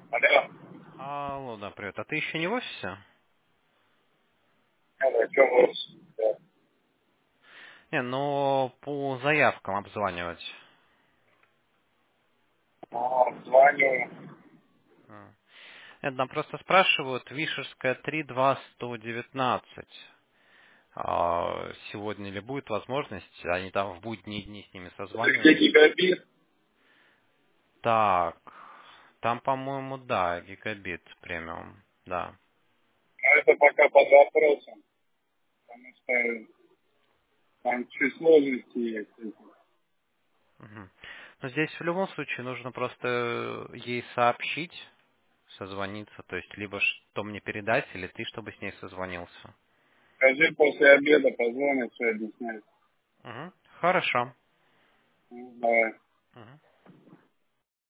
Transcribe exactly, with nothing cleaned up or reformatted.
Алло. Алло, да, привет. А ты еще не в офисе? Алло, что у вас? Да. Не, ну по заявкам обзванивать. А, звоню. А. Нет, нам просто спрашивают, Вишерская три два сто девятнадцать. А, сегодня ли будет возможность? Они там в будние дни с ними Это где созванивались. гигабит? Так, там, по-моему, да, гигабит премиум, да. Но это пока под вопросом, потому что там чуть сложности есть. Мгм. Но здесь в любом случае нужно просто ей сообщить, созвониться, то есть либо что мне передать, или ты, чтобы с ней созвонился. Скажи, после обеда позвонят, все объясняют. Мгм. Хорошо. Ну, давай. Мгм.